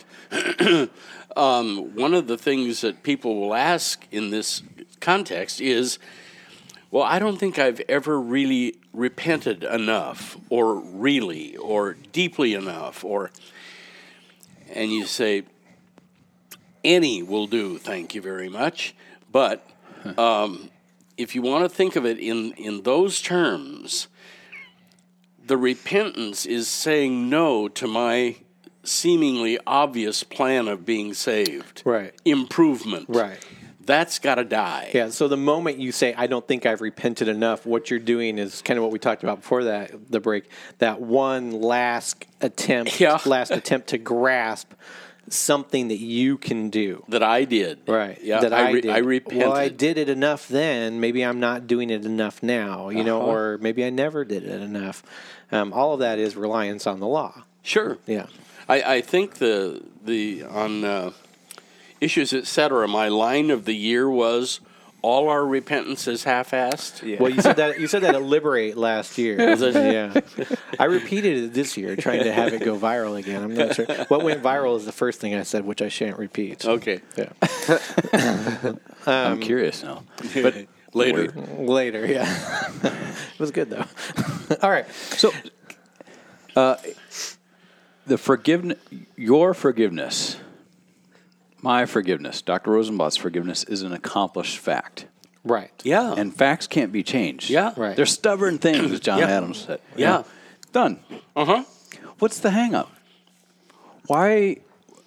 um, one of the things that people will ask in this context is, well, I don't think I've ever really repented enough or really or deeply enough. or, And you say, any will do, thank you very much. But um, if you want to think of it in, in those terms, the repentance is saying no to my seemingly obvious plan of being saved. Right. Improvement. Right. That's got to die. Yeah, so the moment you say, I don't think I've repented enough, what you're doing is kind of what we talked about before that, the break, that one last attempt, Yeah. last attempt to grasp something that you can do. That I did. Right. Yeah. That I, I, re- did. I repented. Well, I did it enough then. Maybe I'm not doing it enough now, you know, Uh-huh. or maybe I never did it enough. Um, all of that is reliance on the law. Sure. Yeah. I, I think the the on uh, issues, et cetera, my line of the year was all our repentance is half-assed. Yeah. Well, you said that you said that at Liberate last year. Was it? Yeah, I repeated it this year, trying to have it go viral again. I'm not sure what went viral is the first thing I said, which I shan't repeat. Okay. Yeah, I'm curious now. But later. later. Yeah, it was good though. All right, So, uh, the forgiveness, your forgiveness, my forgiveness, Doctor Rosenblatt's forgiveness is an accomplished fact. right. Yeah. And facts can't be changed. Yeah. Right. They're stubborn things, as John Yeah. Adams said. You Yeah. know, done. Uh-huh. What's the hang up? Why?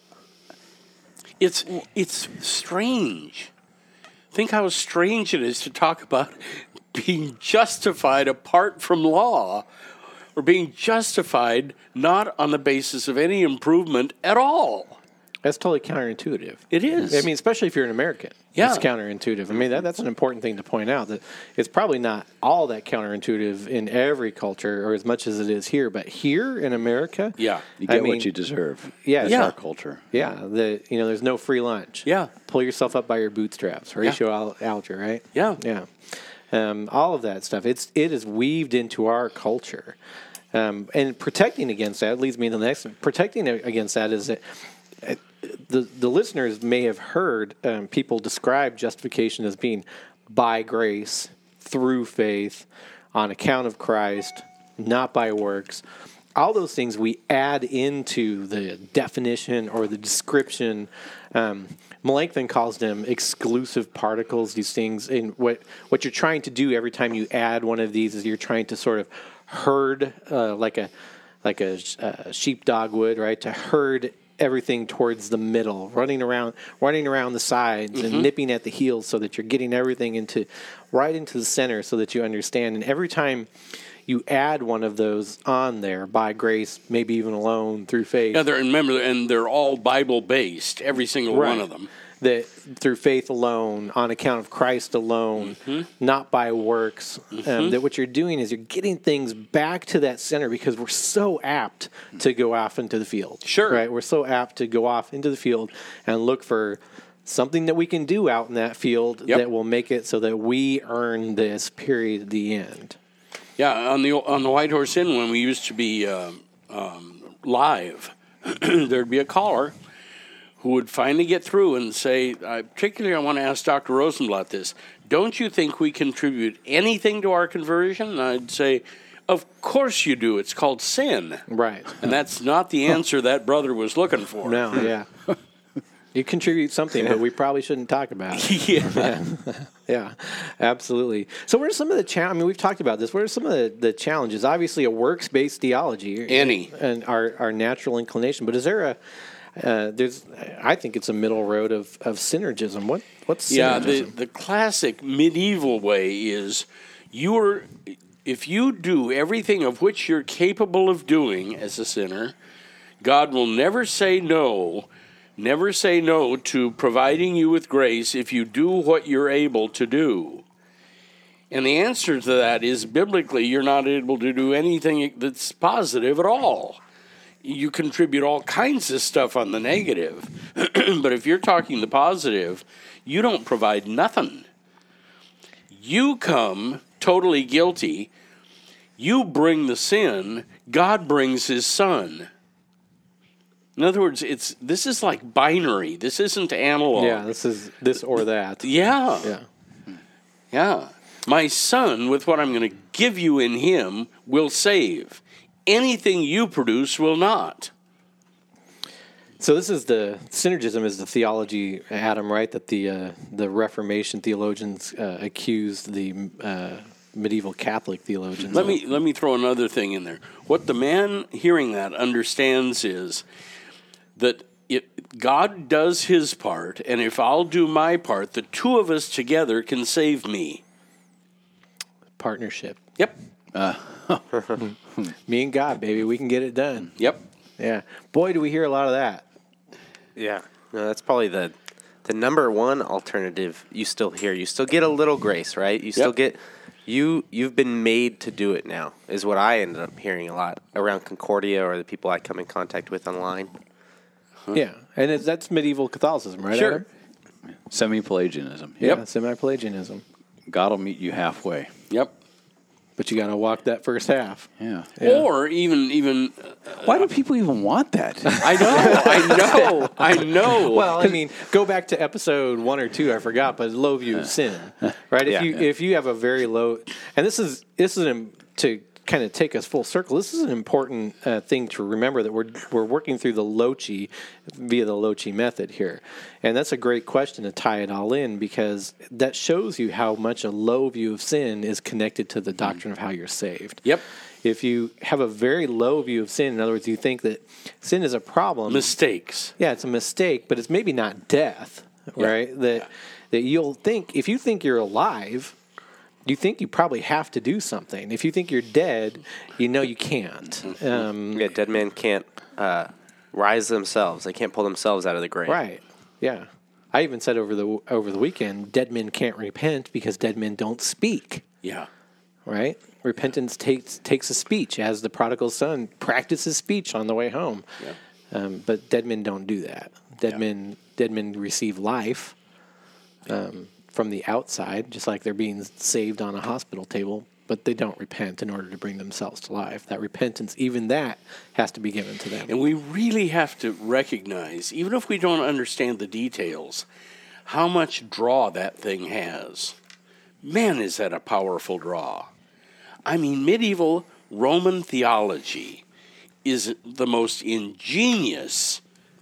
It's it's strange. Think how strange it is to talk about being justified apart from law, or being justified not on the basis of any improvement at all. That's totally counterintuitive. It is. I mean, especially if you're an American. Yeah. It's counterintuitive. I mean, that, that's an important thing to point out, that it's probably not all that counterintuitive in every culture or as much as it is here. But here in America, Yeah. You I get mean, what you deserve. yeah, That's yeah. our culture. Yeah, the you know, there's no free lunch. Yeah. Pull yourself up by your bootstraps. Horatio Al- Alger, right? Yeah. Yeah. Um, all of that stuff. It's it is weaved into our culture. Um, and protecting against that leads me to the next one. Protecting against that is that uh, the the listeners may have heard um, people describe justification as being by grace, through faith, on account of Christ, not by works. All those things we add into the definition or the description. Um, Melanchthon calls them exclusive particles, these things. And what, what you're trying to do every time you add one of these is you're trying to sort of herd, uh, like a like a, a sheepdog would, right? To herd everything towards the middle, running around running around the sides and nipping at the heels so that you're getting everything into right into the center so that you understand. And every time you add one of those on there by grace, maybe even alone through faith. Yeah, they're, remember, and they're all Bible-based, every single one of them. That through faith alone, on account of Christ alone, not by works. Um, that what you're doing is you're getting things back to that center because we're so apt to go off into the field. Sure. Right? We're so apt to go off into the field and look for something that we can do out in that field Yep. that will make it so that we earn this, period, at the end. Yeah, on the on the White Horse Inn, when we used to be um, um, live, there'd be a caller who would finally get through and say, uh, particularly I want to ask Doctor Rosenblatt this, don't you think we contribute anything to our conversion? And I'd say, of course you do. It's called sin. Right. And that's not the answer that brother was looking for. No, yeah. You contribute something, but we probably shouldn't talk about it. Yeah. Yeah, absolutely. So what are some of the challenges? I mean, we've talked about this. What are some of the, the challenges? Obviously, a works-based theology. Any. And our, our natural inclination. But is there a, uh, there's, I think it's a middle road of, of synergism. What What's synergism? Yeah, the, the classic medieval way is you're, if you do everything of which you're capable of doing as a sinner, God will never say no, never say no to providing you with grace if you do what you're able to do. And the answer to that is, biblically, you're not able to do anything that's positive at all. You contribute all kinds of stuff on the negative. But if you're talking the positive, you don't provide nothing. You come totally guilty. You bring the sin. God brings his son. In other words, it's this is like binary. This isn't analog. Yeah, this is this or that. Yeah. Yeah. Yeah. My son, with what I'm going to give you in him, will save. Anything you produce will not. So this is the synergism is the theology, Adam, right? That the uh, the Reformation theologians uh, accused the uh, medieval Catholic theologians. Let of. me let me throw another thing in there. What the man hearing that understands is that it, God does his part, and if I'll do my part, the two of us together can save me. Partnership. Yep. Me and God, baby, we can get it done. Yep. Yeah. Boy, do we hear a lot of that. Yeah, no, that's probably the the number one alternative you still hear. You still get a little grace, right? You still Yep. get you you've been made to do it now, is what I ended up hearing a lot around Concordia or the people I come in contact with online. Yeah, and it's, that's medieval Catholicism, right? Sure. Adam? Semi-Pelagianism. Yeah, semi-Pelagianism. God will meet you halfway. Yep. But you got to walk that first half. Yeah. Or even even Why do people even want that? I know, I know, I know. Well, I mean, go back to episode one or two. I forgot, but low view of sin, right? If Yeah. you if you have a very low, and this is this is an, to kind of take us full circle. This is an important uh, thing to remember that we're we're working through the Lochi via the Lochi method here, and that's a great question to tie it all in because that shows you how much a low view of sin is connected to the doctrine of how you're saved. Yep. If you have a very low view of sin, in other words, you think that sin is a problem. Mistakes. Yeah, it's a mistake, but it's maybe not death, right? That that you'll think if you think you're alive, you think you probably have to do something. If you think you're dead, you know you can't. Um, Yeah, dead men can't uh, rise themselves. They can't pull themselves out of the grave. right? Yeah. I even said over the over the weekend, dead men can't repent because dead men don't speak. Yeah. Right? Repentance takes takes a speech, as the prodigal son practices speech on the way home. Yeah. Um, but dead men don't do that. Dead Yeah. men dead men receive life um, from the outside, just like they're being saved on a hospital table, but they don't repent in order to bring themselves to life. That repentance, even that, has to be given to them. And we really have to recognize, even if we don't understand the details, how much draw that thing has. Man, is that a powerful draw. I mean, medieval Roman theology is the most ingenious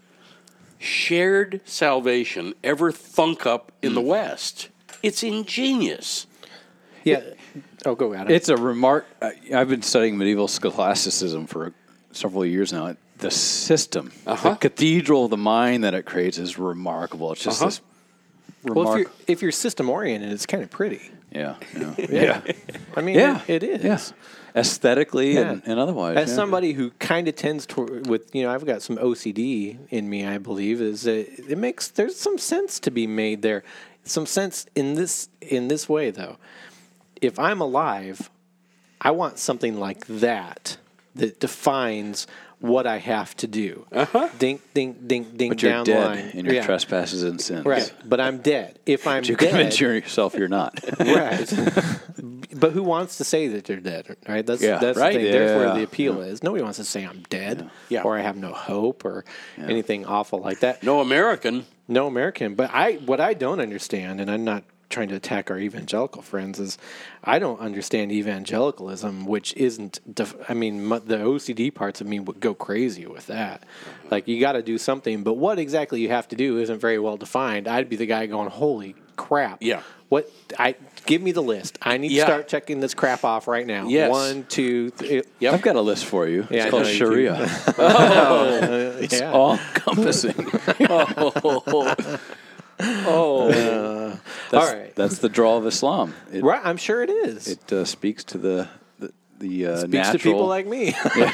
shared salvation ever thunk up in the West. It's ingenious. Yeah. Oh, go Adam. It's a remark. I- I've been studying medieval scholasticism for several years now. The system, Uh-huh. the cathedral of the mind that it creates is remarkable. It's just Uh-huh. this well, if remark. you're, if you're system oriented, it's kind of pretty. Yeah, yeah, yeah, I mean, yeah. it, it is. Yeah. Aesthetically Yeah. and, and otherwise. As yeah. somebody who kind of tends toward, with, you know, I've got some O C D in me, I believe, is that it makes, there's some sense to be made there. Some sense in this, in this way, though. If I'm alive, I want something like that that defines what I have to do. Uh-huh. Dink, dink, dink, dink, But you're down dead the line. in your Yeah. trespasses and sins. Right, but I'm dead. If I'm But you dead, convince yourself you're not. right. But who wants to say that they're dead, right? That's Yeah, that's right? the thing. There's where Yeah. the appeal is. Nobody wants to say I'm dead, Yeah. or I have no hope, or anything awful like that. No American. No American. But I, what I don't understand, and I'm not trying to attack our evangelical friends, is I don't understand evangelicalism, which isn't. Def- I mean, m- the O C D parts of me would go crazy with that. Like, you got to do something, but what exactly you have to do isn't very well defined. I'd be the guy going, "Holy crap!" Yeah. What I give me the list. I need Yeah. to start checking this crap off right now. Yes. One, two, three. Yep. I've got a list for you. Yeah, I it's called know you Sharia. Uh, It's yeah. all encompassing. Oh. That's, All right. that's the draw of Islam. It, Right, I'm sure it is. it uh, speaks to the the, the uh, Speaks natural. to people like me.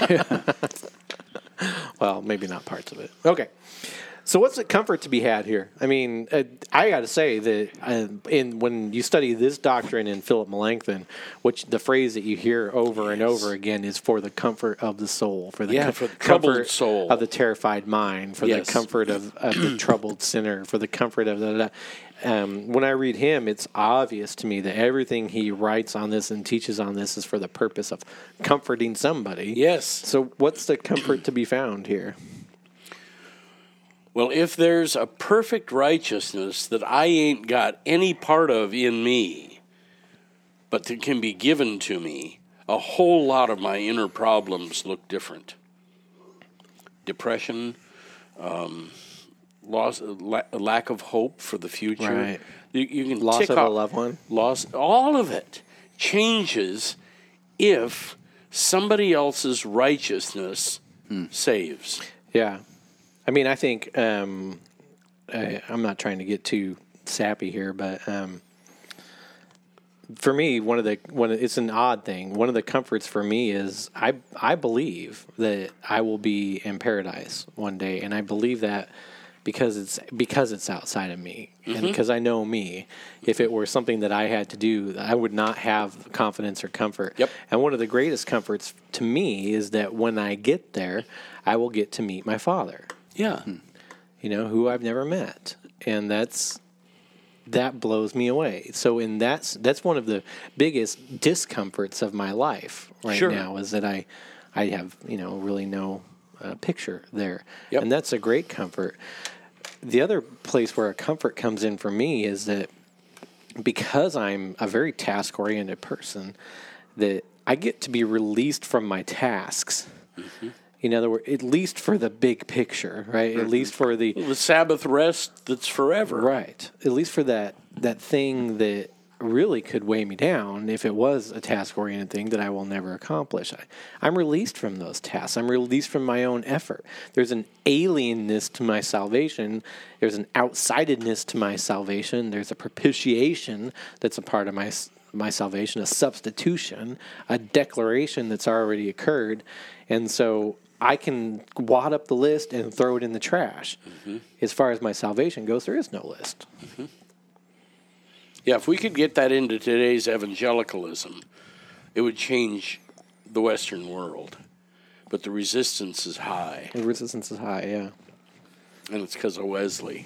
Well, maybe not parts of it. Okay. So what's the comfort to be had here? I mean, uh, I got to say that uh, in when you study this doctrine in Philip Melanchthon, which the phrase that you hear over and over again is for the comfort of the soul, for the, Yeah, com- for the troubled comfort soul. of the terrified mind, for Yes. the comfort of, of the troubled sinner, for the comfort of the. Um, when I read him, it's obvious to me that everything he writes on this and teaches on this is for the purpose of comforting somebody. Yes. So what's the comfort to be found here? Well, if there's a perfect righteousness that I ain't got any part of in me, but that can be given to me, a whole lot of my inner problems look different. Depression, um, loss, la- lack of hope for the future. Right. You, you can Loss tick of a off- loved one. Loss, all of it changes if somebody else's righteousness saves. Yeah. I mean, I think um, I, I'm not trying to get too sappy here, but um, for me, one of the one of, it's an odd thing. One of the comforts for me is I I believe that I will be in paradise one day, and I believe that because it's because it's outside of me, Mm-hmm. and because I know me. If it were something that I had to do, I would not have confidence or comfort. Yep. And one of the greatest comforts to me is that when I get there, I will get to meet my Father. Yeah. You know, who I've never met, and that's that blows me away. So, in that's that's one of the biggest discomforts of my life right Sure. now is that I I have you know really no uh, picture there, Yep. and that's a great comfort. The other place where a comfort comes in for me is that because I'm a very task oriented person, that I get to be released from my tasks. Mm-hmm. In other words, at least for the big picture, right? At least for the The Sabbath rest that's forever. right. At least for that that thing that really could weigh me down if it was a task oriented thing that I will never accomplish. I, I'm released from those tasks. I'm released from my own effort. There's an alienness to my salvation. There's an outsidedness to my salvation. There's a propitiation that's a part of my s- my salvation, a substitution, a declaration that's already occurred. And so I can wad up the list and throw it in the trash. Mm-hmm. As far as my salvation goes, there is no list. Yeah, if we could get that into today's evangelicalism, it would change the Western world. But the resistance is high, The resistance is high, yeah. and it's because of Wesley.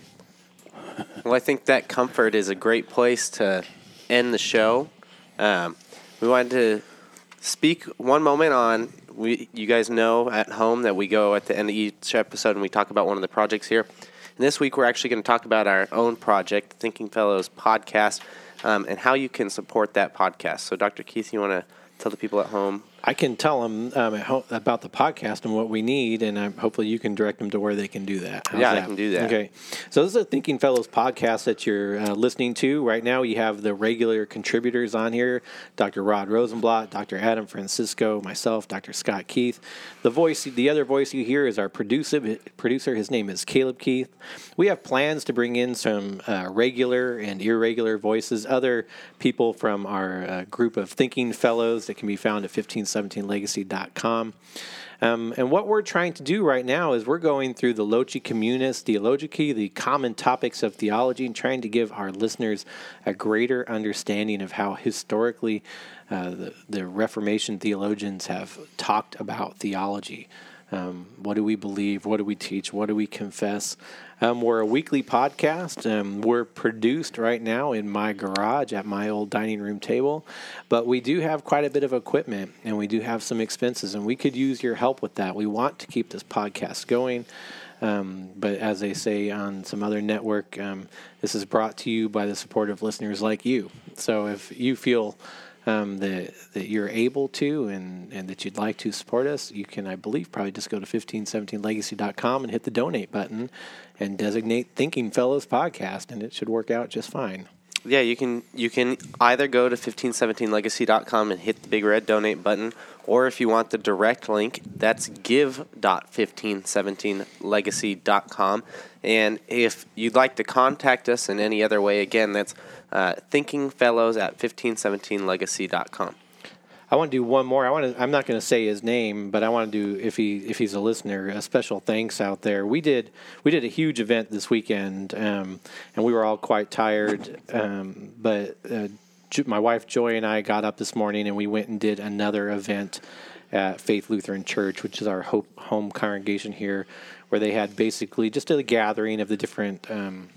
Well, I think that comfort is a great place to end the show. Um, we wanted to speak one moment on, we, you guys know at home that we go at the end of each episode and we talk about one of the projects here. And this week we're actually going to talk about our own project, Thinking Fellows Podcast, um, and how you can support that podcast. So, Doctor Keith, you want to tell the people at home? I can tell them um, at ho- about the podcast and what we need, and um, hopefully you can direct them to where they can do that. How's Yeah, I that? can do that. Okay. So this is a Thinking Fellows podcast that you're uh, listening to. Right now you have the regular contributors on here, Doctor Rod Rosenblatt, Doctor Adam Francisco, myself, Doctor Scott Keith. The voice, the other voice you hear is our producer. Producer, his name is Caleb Keith. We have plans to bring in some uh, regular and irregular voices, other people from our uh, group of Thinking Fellows that can be found at fifteen seventeen legacy dot com. Um, and what we're trying to do right now is we're going through the Loci Communis Theologici, the common topics of theology, and trying to give our listeners a greater understanding of how historically uh, the, the Reformation theologians have talked about theology. Um, what do we believe? What do we teach? What do we confess? Um, we're a weekly podcast. Um, we're produced right now in my garage at my old dining room table, but we do have quite a bit of equipment and we do have some expenses, and we could use your help with that. We want to keep this podcast going, um, but as they say on some other network, um, this is brought to you by the support of listeners like you. So if you feel Um, that that you're able to and, and that you'd like to support us, you can, I believe, probably just go to fifteen seventeen legacy dot com and hit the donate button and designate Thinking Fellows Podcast, and it should work out just fine. Yeah, you can you can either go to fifteen seventeen legacy dot com and hit the big red donate button, or if you want the direct link, that's give dot fifteen seventeen legacy dot com. And if you'd like to contact us in any other way, again, that's uh, thinkingfellows at fifteen seventeen legacy dot com. I want to do one more. I want to. I'm not going to say his name, but I want to do, if he if he's a listener, a special thanks out there. We did we did a huge event this weekend, um, and we were all quite tired. Um, but uh, my wife Joy and I got up this morning and we went and did another event at Faith Lutheran Church, which is our hope, home congregation here, where they had basically just a gathering of the different Um,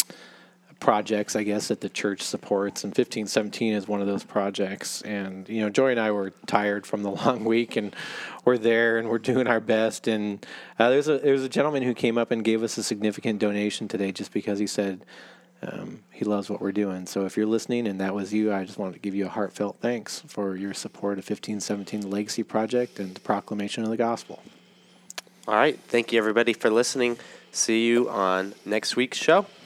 projects, I guess, that the church supports, and fifteen seventeen is one of those projects. And you know, Joy and I were tired from the long week, and we're there and we're doing our best. And uh, there's a there's a gentleman who came up and gave us a significant donation today, just because he said um, he loves what we're doing. So if you're listening and that was you, I just wanted to give you a heartfelt thanks for your support of fifteen seventeen, the Legacy Project, and the proclamation of the gospel. All right. Thank you, everybody, for listening. See you on next week's show.